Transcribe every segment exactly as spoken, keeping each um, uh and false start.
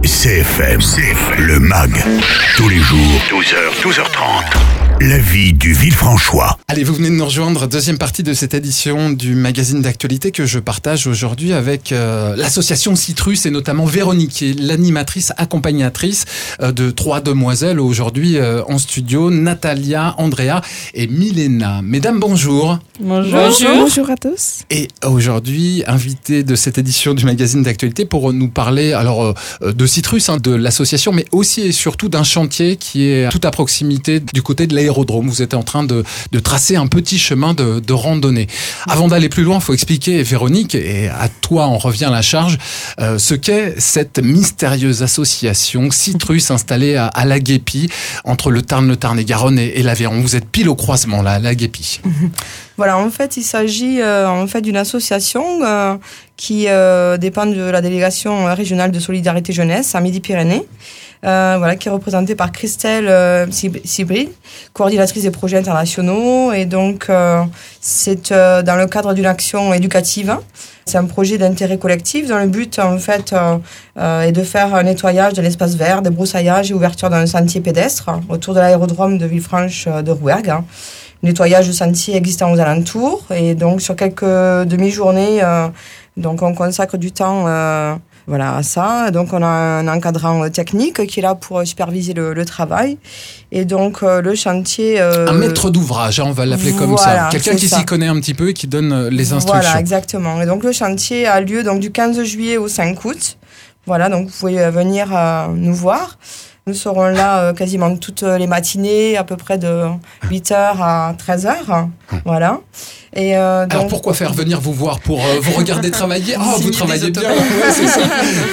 C F M, C F M, le M A G, tous les jours, douze heures, douze heures trente. La vie du Villefranchois. Allez, vous venez de nous rejoindre, deuxième partie de cette édition du magazine d'actualité que je partage aujourd'hui avec euh, l'association Citrus et notamment Véronique, qui est l'animatrice accompagnatrice euh, de trois demoiselles aujourd'hui euh, en studio, Natalia, Andrea et Milena. Mesdames, bonjour. Bonjour. Bonjour. Bonjour à tous. Et aujourd'hui, invité de cette édition du magazine d'actualité pour nous parler alors euh, de Citrus, hein, de l'association, mais aussi et surtout d'un chantier qui est tout à proximité du côté de l'aérodrome. Vous êtes en train de, de tracer un petit chemin de, de randonnée. Avant d'aller plus loin, il faut expliquer, Véronique, et à toi en revient la charge, euh, ce qu'est cette mystérieuse association Citrus installée à, à La Guépie, entre le Tarn, le Tarn-et-Garonne et, et l'Aveyron. Vous êtes pile au croisement, là, à La Guépie. Voilà, en fait, il s'agit euh, en fait d'une association euh, qui euh, dépend de la délégation régionale de solidarité jeunesse à Midi-Pyrénées. Euh, voilà, qui est représentée par Christelle euh, Sibrid, coordinatrice des projets internationaux. Et donc, euh, c'est euh, dans le cadre d'une action éducative. C'est un projet d'intérêt collectif dont le but, en fait, euh, euh, est de faire un nettoyage de l'espace vert, des broussailllages et ouverture d'un sentier pédestre autour de l'aérodrome de Villefranche de Rouergue. Nettoyage de sentiers existants aux alentours. Et donc, sur quelques demi-journées, euh, donc on consacre du temps... Euh, Voilà, à ça. Donc, on a un encadrant technique qui est là pour superviser le, le travail. Et donc, euh, le chantier... Euh... Un maître d'ouvrage, hein, on va l'appeler comme voilà, ça. Quelqu'un qui ça. s'y connaît un petit peu et qui donne les instructions. Voilà, exactement. Et donc, le chantier a lieu donc, du quinze juillet au cinq août. Voilà, donc vous pouvez venir euh, nous voir. Nous serons là euh, quasiment toutes les matinées, à peu près de huit heures à treize heures. Voilà. Et euh, donc... Alors pourquoi faire venir vous voir? Pour euh, vous regarder travailler? Oh, vous travaillez bien. Ouais, c'est ça.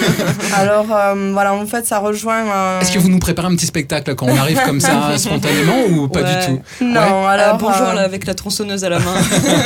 Alors euh, voilà, en fait, ça rejoint. Euh... Est-ce que vous nous préparez un petit spectacle quand on arrive comme ça spontanément ou pas ouais. du tout? Non, ouais. alors euh, bonjour euh... là, avec la tronçonneuse à la main.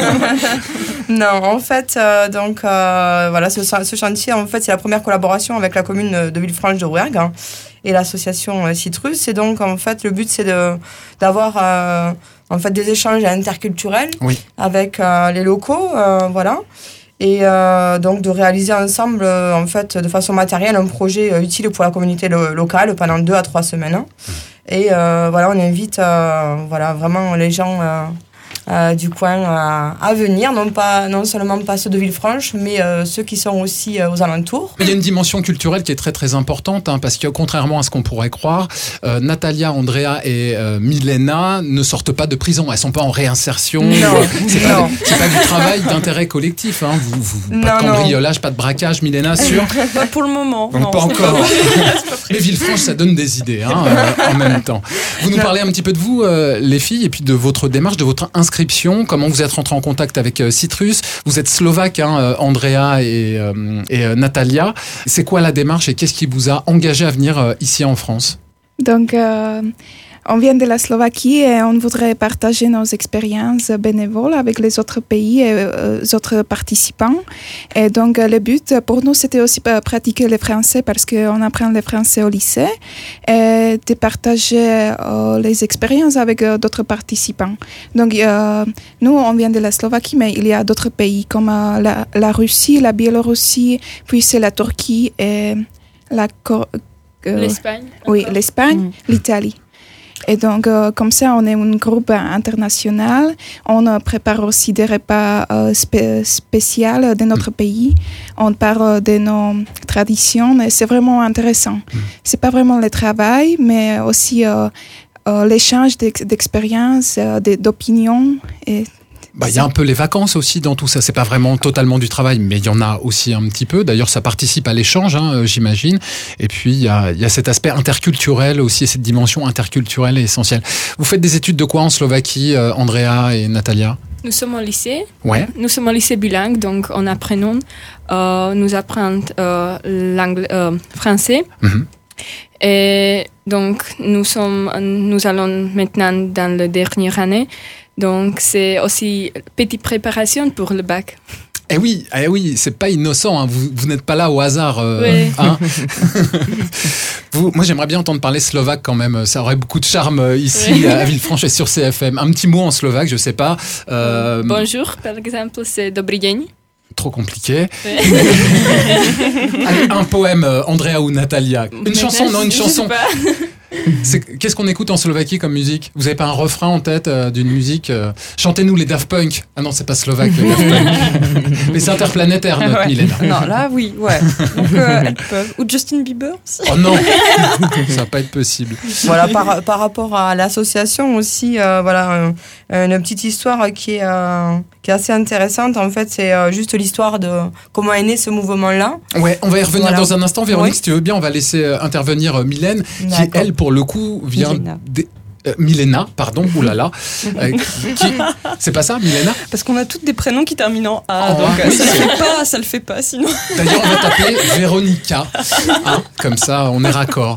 Non, en fait, euh, donc euh, voilà, ce, ce chantier, en fait, c'est la première collaboration avec la commune de Villefranche de Rouergue hein, et l'association euh, Citrus. Et donc, en fait, le but, c'est de d'avoir euh, en fait des échanges interculturels oui. avec euh, les locaux, euh, voilà. Et euh, donc de réaliser ensemble, euh, en fait, de façon matérielle, un projet euh, utile pour la communauté lo- locale pendant deux à trois semaines. Hein. Et euh, voilà, on invite, euh, voilà, vraiment les gens. Euh, Euh, du coin euh, à venir, non, pas, non seulement pas ceux de Villefranche, mais euh, ceux qui sont aussi euh, aux alentours. Il y a une dimension culturelle qui est très très importante, hein, parce que contrairement à ce qu'on pourrait croire, euh, Natalia, Andrea et euh, Milena ne sortent pas de prison, elles sont pas en réinsertion. Non, c'est, non. Pas, c'est pas du travail d'intérêt collectif, hein. vous, vous, non, pas de non. cambriolage, pas de braquage, Milena, sûr? Pas pour le moment. Donc non. pas encore. Mais Villefranche, ça donne des idées hein, euh, en même temps. Vous nous parlez un petit peu de vous, euh, les filles, et puis de votre démarche, de votre inscription, comment vous êtes rentrés en contact avec euh, Citrus. Vous êtes slovaque, hein, euh, Andrea et, euh, et euh, Natalia. C'est quoi la démarche et qu'est-ce qui vous a engagé à venir euh, ici en France? Donc, euh, on vient de la Slovaquie et on voudrait partager nos expériences bénévoles avec les autres pays et euh, les autres participants. Et donc, le but pour nous, c'était aussi de pratiquer le français parce qu'on apprend le français au lycée et de partager euh, les expériences avec euh, d'autres participants. Donc, euh, nous, on vient de la Slovaquie, mais il y a d'autres pays comme euh, la, la Russie, la Biélorussie, puis c'est la Turquie et la Cor- euh, l'Espagne. Oui, encore. l'Espagne, mmh. l'Italie. Et donc, euh, comme ça, on est un groupe international. On euh, prépare aussi des repas euh, spé- spéciaux de notre pays. On parle de nos traditions et c'est vraiment intéressant. Mm. C'est pas vraiment le travail, mais aussi euh, euh, l'échange d'ex- d'expériences, euh, d'opinions. Et Bah, il y a un peu les vacances aussi dans tout ça. C'est pas vraiment totalement du travail, mais il y en a aussi un petit peu. D'ailleurs, ça participe à l'échange, hein, j'imagine. Et puis, il y a, il y a cet aspect interculturel aussi, et cette dimension interculturelle est essentielle. Vous faites des études de quoi en Slovaquie, euh, Andrea et Natalia? Nous sommes au lycée. Ouais. Nous sommes au lycée bilingue, donc on apprend, euh, nous apprenons euh, l'anglais, euh, français. Mm-hmm. Et donc, nous sommes, nous allons maintenant dans la dernière année. Donc, c'est aussi une petite préparation pour le bac. Eh oui, eh oui, c'est pas innocent, hein. vous, vous n'êtes pas là au hasard. Euh, oui. Hein. vous, moi, j'aimerais bien entendre parler slovaque quand même. Ça aurait beaucoup de charme ici oui. à Villefranche et sur C F M. Un petit mot en slovaque, je sais pas. Euh... Bonjour, par exemple, c'est Dobrý deň. trop compliqué. Allez, un poème, euh, Andrea ou Natalia. Une Mais chanson, non, une je sais chanson. pas. C'est, qu'est-ce qu'on écoute en Slovaquie comme musique? Vous avez pas un refrain en tête euh, d'une musique euh, Chantez-nous les Daft Punk. Ah non, c'est pas slovaque, les Daft Punk. Mais c'est interplanétaire, notre Ouais. Milena. Non, là, oui, ouais. Donc, euh, elles peuvent. Ou Justin Bieber aussi. Oh non, ça va pas être possible. Voilà, par, par rapport à l'association aussi, euh, voilà, euh, une petite histoire qui est, euh, qui est assez intéressante. En fait, c'est euh, juste l'histoire de comment est né ce mouvement-là. Ouais, on va y revenir Voilà. dans un instant. Véronique, Oui. si tu veux bien, on va laisser euh, intervenir euh, Mylène, qui, D'accord. elle, pour le coup, vient Milena. des... Euh, Milena, pardon, oulala. Euh, qui... C'est pas ça, Milena? Parce qu'on a toutes des prénoms qui terminent en A. Oh, donc, oui, ça le c'est- fait pas, ça le fait pas sinon. D'ailleurs, on va t'appeler Véronica. Hein, comme ça, on est raccord.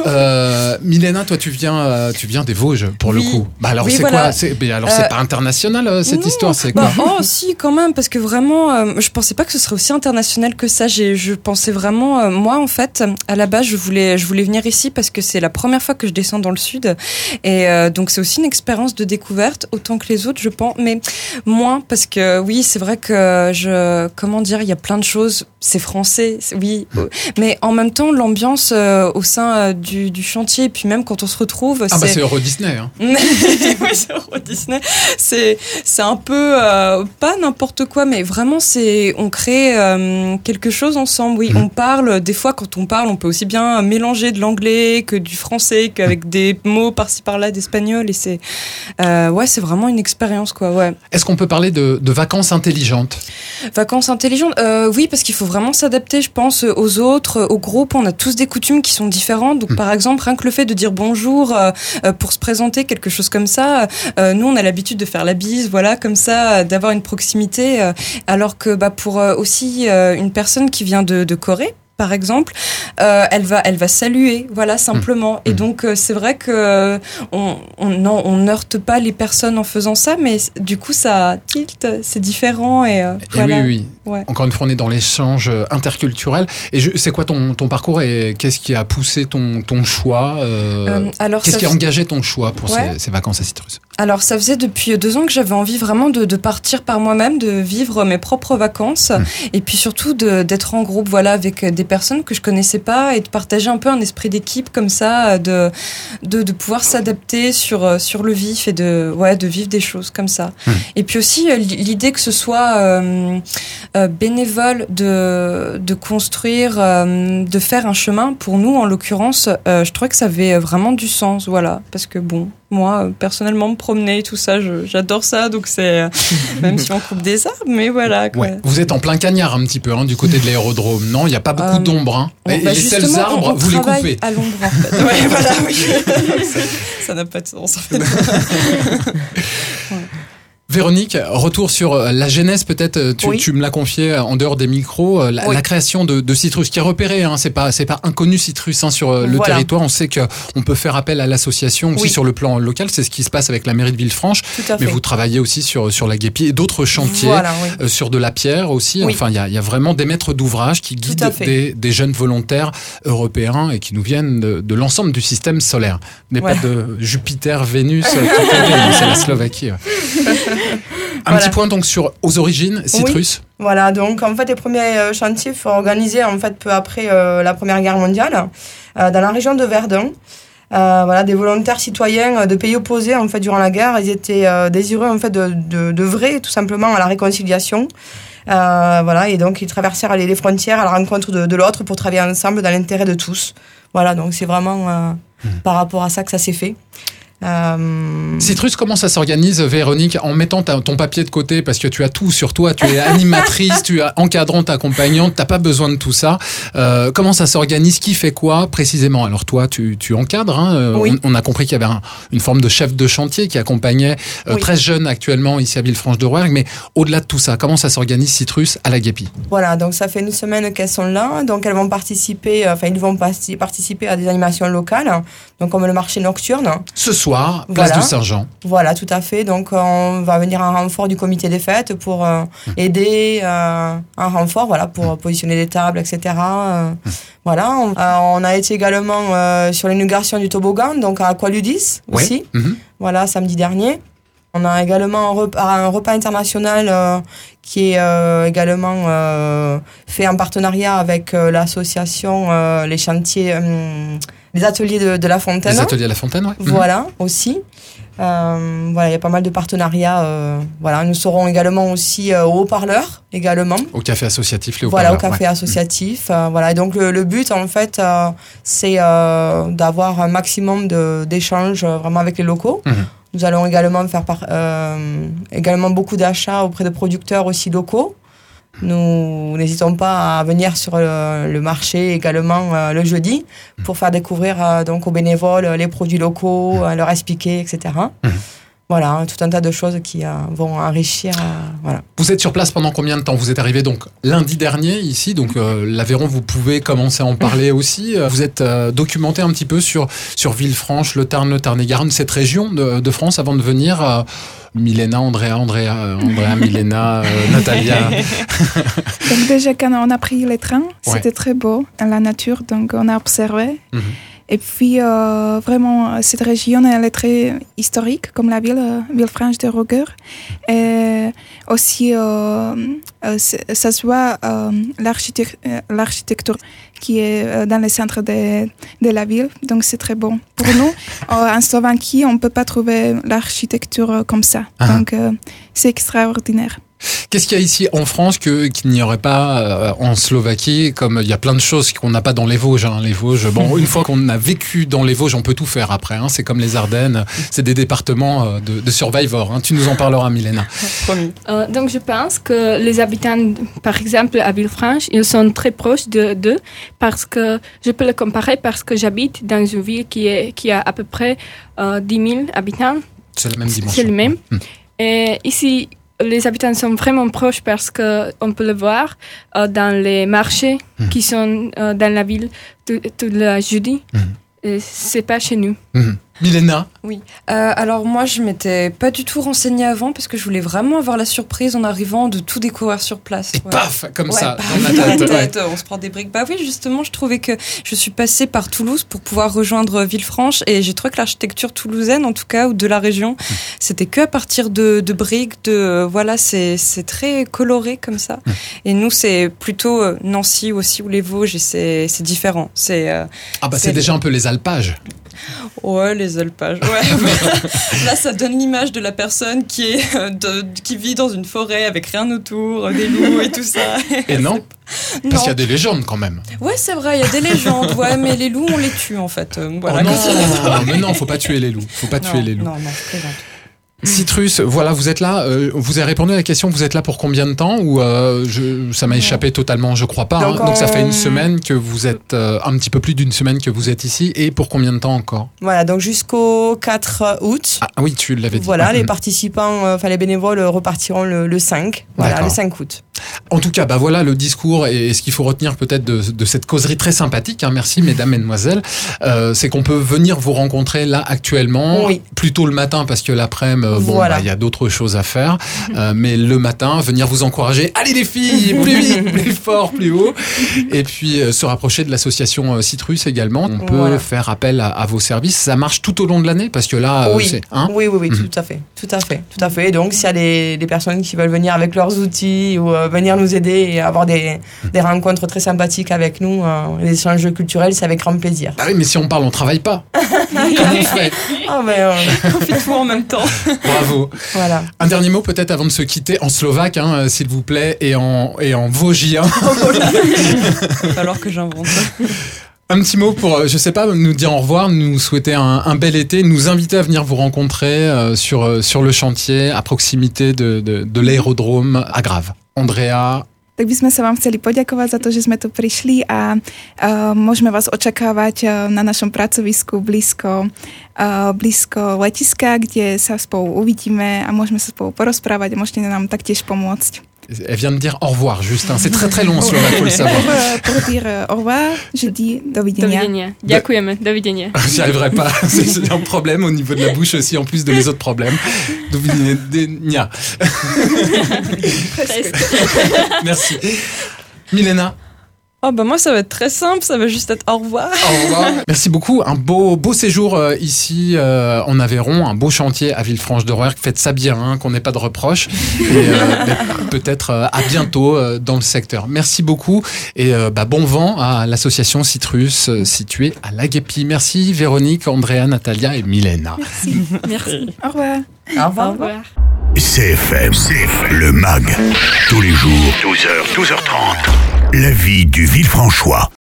Euh, Milena, toi, tu viens, euh, tu viens des Vosges, pour Oui. le coup. Bah alors, Oui, c'est voilà. quoi c'est, mais alors, c'est Euh, pas international, euh, cette non, histoire, c'est Bah, quoi? oh, si, quand même, parce que vraiment, euh, je pensais pas que ce serait aussi international que ça. J'ai, je pensais vraiment, euh, moi, en fait, à la base, je voulais, je voulais venir ici parce que c'est la première fois que je descends dans le sud. Et euh, donc, c'est aussi une expérience de découverte, autant que les autres, je pense. Mais moins, parce que oui, c'est vrai que je, comment dire, il y a plein de choses. C'est français, c'est- oui. Mais en même temps, l'ambiance euh, au sein euh, du, du chantier, et puis même quand on se retrouve, Ah bah c'est Euro Disney. Hein. oui, c'est Euro Disney. C'est, c'est un peu, euh, pas n'importe quoi, mais vraiment, c'est, on crée euh, quelque chose ensemble. Oui, Mhm. on parle, des fois, quand on parle, on peut aussi bien mélanger de l'anglais que du français, qu'avec des mots par-ci par-là d'espagnol. Et c'est, euh, ouais, c'est vraiment une expérience, quoi, ouais. Est-ce qu'on peut parler de, de vacances intelligentes? Vacances intelligentes, euh, oui, parce qu'il faut vraiment s'adapter, je pense, aux autres, au groupe. On a tous des coutumes qui sont différentes. Donc, Mm. par exemple, rien que le fait de dire bonjour euh, euh, pour se présenter, quelque chose comme ça. Euh, nous, on a l'habitude de faire la bise, voilà, comme ça, euh, d'avoir une proximité. Euh, alors que, bah, pour euh, aussi euh, une personne qui vient de, de Corée, par exemple, euh, elle va, elle va saluer, voilà, simplement. Et donc, euh, c'est vrai que on, on, non, on heurte pas les personnes en faisant ça, mais c- du coup, ça tilt, c'est différent et, euh, Et voilà. oui, oui. Ouais. Encore une fois, on est dans l'échange euh, interculturel. Et je, c'est quoi ton, ton parcours et qu'est-ce qui a poussé ton, ton choix euh, Euh, alors, Qu'est-ce ça qui a fais- engagé ton choix pour Ouais. ces, ces vacances à Citrus? Alors, ça faisait depuis deux ans que j'avais envie vraiment de, de partir par moi-même, de vivre mes propres vacances, Mmh. et puis surtout de, d'être en groupe, voilà, avec des personnes que je connaissais pas, et de partager un peu un esprit d'équipe comme ça, de de, de pouvoir s'adapter sur sur le vif et de ouais de vivre des choses comme ça. Mmh. Et puis aussi euh, l'idée que ce soit euh, euh, bénévole de de construire, euh, de faire un chemin pour nous en l'occurrence, euh, je trouvais que ça avait vraiment du sens, voilà, parce que bon. Moi, personnellement, me promener, tout ça, je, j'adore ça. Donc, c'est. Même si on coupe des arbres, mais voilà. Quoi. Ouais. Vous êtes en plein cagnard un petit peu hein, du côté de l'aérodrome, non? Il n'y a pas beaucoup Euh, d'ombre. Hein. On- Et bah, les seuls justement, arbres, on, on vous les travaille coupez. à l'ombre, en fait. Ouais, voilà, oui. Ça n'a pas de sens, en fait. Véronique, retour sur la genèse peut-être, tu, Oui. tu me l'as confié en dehors des micros, la, Oui. la création de, de Citrus qui est repérée, hein, c'est pas c'est pas inconnu Citrus hein, sur le Voilà. territoire, on sait que on peut faire appel à l'association aussi Oui. sur le plan local, c'est ce qui se passe avec la mairie de Villefranche, Tout à mais fait. vous travaillez aussi sur sur la Guépie et d'autres chantiers. Voilà, oui. euh, sur de la pierre aussi, Oui. enfin il y a, il y a vraiment des maîtres d'ouvrage qui Tout guident à fait. des, des jeunes volontaires européens et qui nous viennent de, de l'ensemble du système solaire. N'est Voilà. pas de Jupiter, Vénus, euh, tout à fait, c'est la Slovaquie. ouais. Un Voilà. petit point donc sur aux origines Citrus. Voilà, donc en fait les premiers euh, chantiers furent organisés en fait peu après euh, la Première Guerre mondiale euh, dans la région de Verdun. Euh, voilà, des volontaires citoyens euh, de pays opposés en fait durant la guerre, ils étaient euh, désireux en fait de, de, de vrai tout simplement à la réconciliation. Euh, voilà, et donc ils traversèrent les, les frontières à la rencontre de, de l'autre pour travailler ensemble dans l'intérêt de tous. Voilà, donc c'est vraiment euh, Mmh. par rapport à ça que ça s'est fait. Euh, Citrus, comment ça s'organise, Véronique, en mettant ta- ton papier de côté parce que tu as tout sur toi, tu es animatrice, tu es encadrante, accompagnante, t'as pas besoin de tout ça. Euh, comment ça s'organise? Qui fait quoi précisément? Alors toi, tu, tu encadres. Hein, euh, Oui. on, on a compris qu'il y avait un- une forme de chef de chantier qui accompagnait euh, Oui. treize jeunes actuellement ici à Villefranche-de-Rouergue. Mais au-delà de tout ça, comment ça s'organise Citrus à la Guépie? Voilà, donc ça fait une semaine qu'elles sont là, donc elles vont participer, euh, enfin ils vont parti- participer à des animations locales, donc comme le marché nocturne. Ce soir, place Voilà. du Saint-Jean. Voilà, tout à fait. Donc on va venir en renfort du comité des fêtes pour euh, aider euh, en renfort, voilà, pour positionner les tables, et cetera. Euh, voilà, on, euh, on a été également euh, sur l'inauguration du toboggan, donc à Aqualudis Ouais. aussi. Mhm. Voilà, samedi dernier. On a également un repas, un repas international euh, qui est euh, également euh, fait en partenariat avec euh, l'association euh, Les Chantiers, euh, les Ateliers de, de La Fontaine. Les Ateliers de La Fontaine, oui. Voilà, mmh. aussi. Euh, voilà, il y a pas mal de partenariats. Euh, voilà, nous serons également aussi euh, au haut-parleur, également. Au café associatif, les haut-parleurs. Voilà, au café ouais. associatif. Euh, voilà, et donc le, le but, en fait, euh, c'est euh, d'avoir un maximum de, d'échanges euh, vraiment avec les locaux. Mmh. Nous allons également faire par, euh, également beaucoup d'achats auprès de producteurs aussi locaux. Nous n'hésitons pas à venir sur le, le marché également euh, le jeudi pour faire découvrir euh, donc aux bénévoles les produits locaux, euh, leur expliquer, et cetera. Mmh. Voilà, tout un tas de choses qui euh, vont enrichir. Euh, voilà. Vous êtes sur place pendant combien de temps ? Vous êtes arrivé donc lundi dernier ici, donc euh, l'Aveyron, vous pouvez commencer à en parler aussi. Vous êtes euh, documenté un petit peu sur, sur Villefranche, le Tarn, le Tarn-et-Garonne, cette région de, de France avant de venir. Euh, Milena, Andrea, Andrea, Andrea, Milena, euh, Natalia. Donc déjà quand on a pris les trains, ouais. c'était très beau, la nature, donc on a observé. Mm-hmm. Et puis euh, vraiment, cette région, elle est très historique, comme la ville, euh, Villefranche de Rouergue. Et aussi, euh, euh, ça se voit euh, l'architecture, euh, l'architecture qui est euh, dans le centre de, de la ville. Donc c'est très beau. Pour nous, euh, en Slovaquie, on ne peut pas trouver l'architecture comme ça. Ah. Donc euh, c'est extraordinaire. Qu'est-ce qu'il y a ici en France que, qu'il n'y aurait pas euh, en Slovaquie ? Comme il y a plein de choses qu'on n'a pas dans les Vosges. Hein, les Vosges, bon, une fois qu'on a vécu dans les Vosges, on peut tout faire après. Hein, c'est comme les Ardennes, c'est des départements euh, de, de survivors. Hein. Tu nous en parleras, Milena. Euh, donc je pense que les habitants, par exemple à Villefranche, ils sont très proches de, d'eux parce que je peux le comparer parce que j'habite dans une ville qui, est, qui a à peu près euh, dix mille habitants. C'est la même dimension. C'est le même. Mmh. Et ici, les habitants sont vraiment proches parce qu'on peut le voir euh, dans les marchés mmh. qui sont euh, dans la ville tout, tout le jeudi. Mmh. Et c'est pas chez nous. Mmh. Milena ? Oui. Euh, alors moi, je m'étais pas du tout renseignée avant parce que je voulais vraiment avoir la surprise en arrivant de tout découvrir sur place. Et ouais. paf, comme ouais, ça, paf, dans la tête. tête ouais. On se prend des briques. Bah oui, justement, je trouvais que je suis passée par Toulouse pour pouvoir rejoindre Villefranche et j'ai trouvé que l'architecture toulousaine, en tout cas, ou de la région, mmh. c'était que à partir de, de briques, de voilà, c'est c'est très coloré comme ça. Mmh. Et nous, c'est plutôt euh, Nancy aussi ou les Vosges et c'est c'est différent. C'est euh, ah bah c'est, c'est déjà un peu les alpages. Ouais, les alpages. Ouais. Là, ça donne l'image de la personne qui est de, qui vit dans une forêt avec rien autour, des loups et tout ça. Et non, parce non. qu'il y a des légendes quand même. Ouais, c'est vrai, il y a des légendes. Ouais, mais les loups, on les tue en fait. Euh, voilà, oh non, non, non, mais non, faut pas tuer les loups. Faut pas non, tuer les loups. Non, non, je plaisante. Citrus, voilà, vous êtes là. Euh, vous avez répondu à la question. Vous êtes là pour combien de temps ? Ou euh, je, ça m'a échappé totalement, je crois pas. Donc, hein. Donc ça fait une semaine que vous êtes, euh, un petit peu plus d'une semaine que vous êtes ici. Et pour combien de temps encore ? Voilà, donc jusqu'au quatre août. Ah oui, tu l'avais dit. Voilà, mmh. les participants, enfin euh, les bénévoles repartiront le, le cinq. Voilà, D'accord. le cinq août. En tout cas, bah voilà le discours et ce qu'il faut retenir peut-être de, de cette causerie très sympathique. Hein, merci, mesdames, mesdemoiselles. Euh, c'est qu'on peut venir vous rencontrer là actuellement, oui. plutôt le matin parce que l'après-midi, bon, voilà. bah, y a d'autres choses à faire. Euh, mais le matin, venir vous encourager. Allez les filles, plus vite, plus fort, plus haut. Et puis euh, se rapprocher de l'association euh, Citrus également. On peut voilà. faire appel à, à vos services. Ça marche tout au long de l'année parce que là, oui. euh, c'est hein oui, oui, oui, mmh. tout à fait, tout à fait, tout à fait. Donc s'il y a des, des personnes qui veulent venir avec leurs outils ou euh, venir nous aider et avoir des, des rencontres très sympathiques avec nous, euh, les échanges culturels, c'est avec grand plaisir. Ah oui, mais si on parle, on travaille pas. Comment on fait ? Ah mais euh, on fait tout en même temps. Bravo. Voilà. Un dernier mot peut-être avant de se quitter en slovaque, hein, s'il vous plaît, et en et en vosgien. Alors que j'invente. Un petit mot pour, je sais pas, nous dire au revoir, nous souhaiter un, un bel été, nous inviter à venir vous rencontrer euh, sur sur le chantier à proximité de, de, de l'aérodrome à Grave. Andrea. Tak by sme sa vám chceli poďakovať za to, že sme tu prišli a uh, môžeme vás očakávať uh, na našom pracovisku blízko, uh, blízko letiska, kde sa spolu uvidíme a môžeme sa spolu porozprávať a môžete nám taktiež pomôcť. Elle vient de dire au revoir, juste. Hein. C'est très très long en slovaque, faut le savoir. Pour dire au revoir, je dis dovidenia. Dovidenia. Ďakujeme, dovidenia. J'y arriverai pas. C'est un problème au niveau de la bouche aussi, en plus de mes autres problèmes. Dovidenia. Merci. Milena. Oh bah moi ça va être très simple, ça va juste être au revoir. Au revoir. Merci beaucoup. Un beau beau séjour euh, ici euh, en Aveyron, un beau chantier à Villefranche-de-Rouergue. Faites ça bien, hein, qu'on n'ait pas de reproches. Et euh, peut-être euh, à bientôt euh, dans le secteur. Merci beaucoup et euh, bah, bon vent à l'association Citrus euh, située à Laguépi. Merci Véronique, Andrea, Natalia et Milena. Merci. Merci. Au revoir. Au revoir. Au revoir. C F M, C F M, le mag, tous les jours, douze heures, douze heures trente. La vie du Villefranchois.